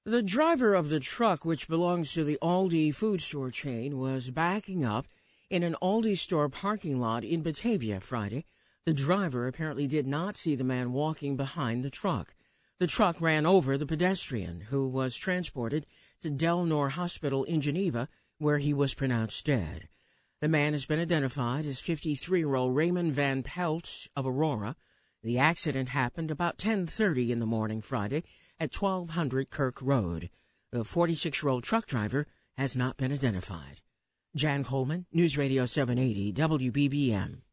The driver of the truck, which belongs to the Aldi food store chain, was backing up in an Aldi store parking lot in Batavia Friday. The driver apparently did not see the man walking behind the truck. The truck ran over the pedestrian, who was transported to Del Nor Hospital in Geneva, where he was pronounced dead. The man has been identified as 53-year-old Raymond Van Pelt of Aurora. The accident happened about 10:30 in the morning Friday at 1200 Kirk Road. The 46-year-old truck driver has not been identified. Jan Coleman, News Radio 780, WBBM.